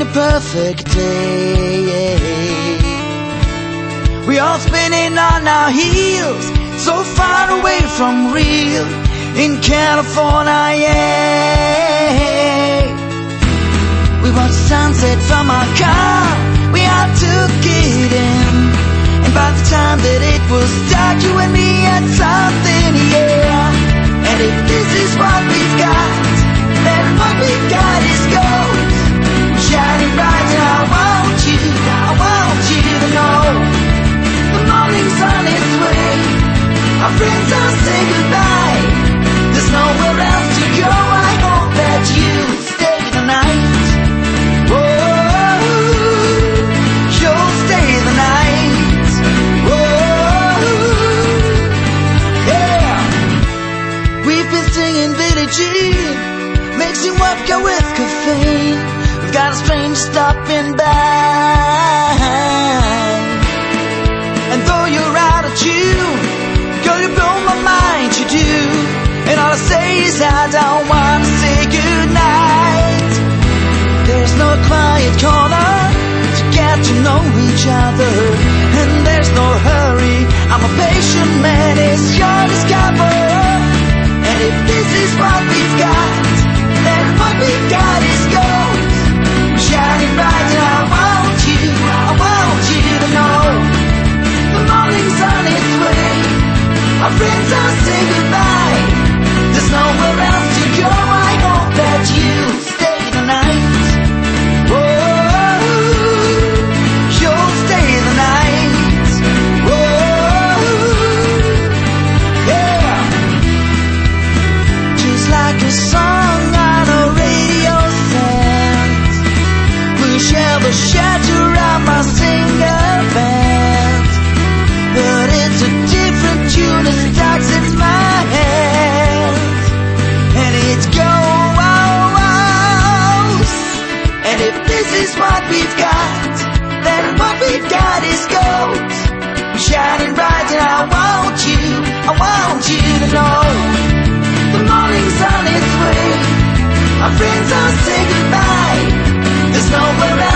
perfect day. We all spinning on our heels, so far away from real, in California, yeah. We watched sunset from our car, we all took it in, and by the time that it was dark, you and me had something, yeah. And if this is what we've got, then what we've got is gold, shining bright, and I want you to know, the morning's on its way, our friends all say goodbye, there's nowhere else to go, I hope that you stay the night, oh, you'll stay the night, oh, yeah. We've been singing Billie Jean, mixing vodka with caffeine, we've got a stranger stopping by, and though you're out of tune, girl, you blow my mind, you do, and all I say is I don't want to say goodnight. There's no quiet corner to get to know each other, and there's no hurry, I'm a patient man, it's your discover. And if this is what we've got, then what we've got is gold, shining bright, and I want you to know, the morning's on its way, our friends all say goodbye, there's nowhere else to go, I hope that you stay the night, oh, you'll stay the night, oh, yeah. Just like a song on a radio set, we'll share the shelter of my single bed, but it's a different tune that starts in my head, and it goes, and if this is what we've got, then what we've got is gold, shining bright, and I want you to know, the morning's on its way, our friends all say goodbye, there's nowhere else